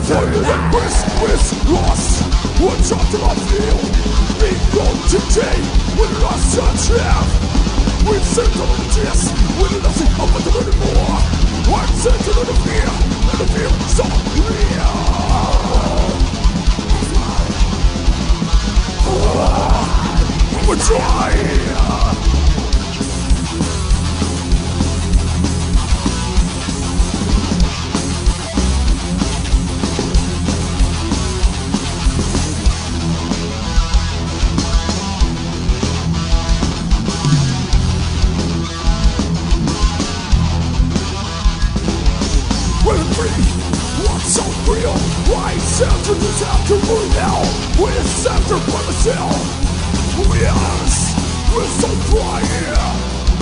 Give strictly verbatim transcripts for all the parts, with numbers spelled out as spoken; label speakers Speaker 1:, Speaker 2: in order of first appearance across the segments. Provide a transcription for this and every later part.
Speaker 1: Fire that wish, wish, lost. What's up to my feel? Being gone today, with lost touch half. We've sent all the tears, with nothing up to learn more. I'm sent to the fear, and the fear is so real. We're trying. What's so real? Why after this afternoon now? We're after by myself. Yes, we're so flying.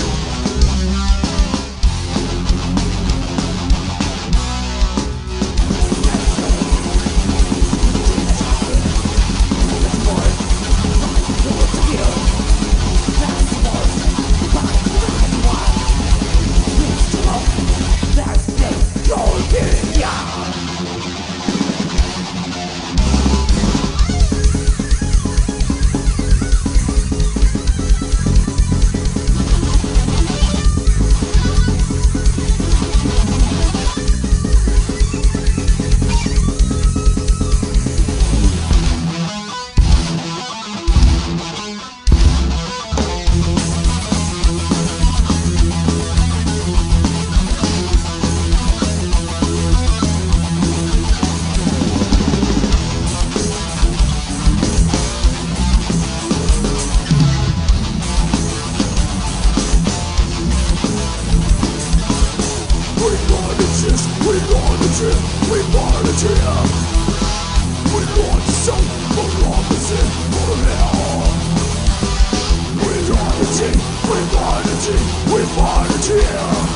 Speaker 1: We want to cheer, we want to cheer. We want to show the opposite for hell. We want to cheer, we want to cheer, we want to cheer.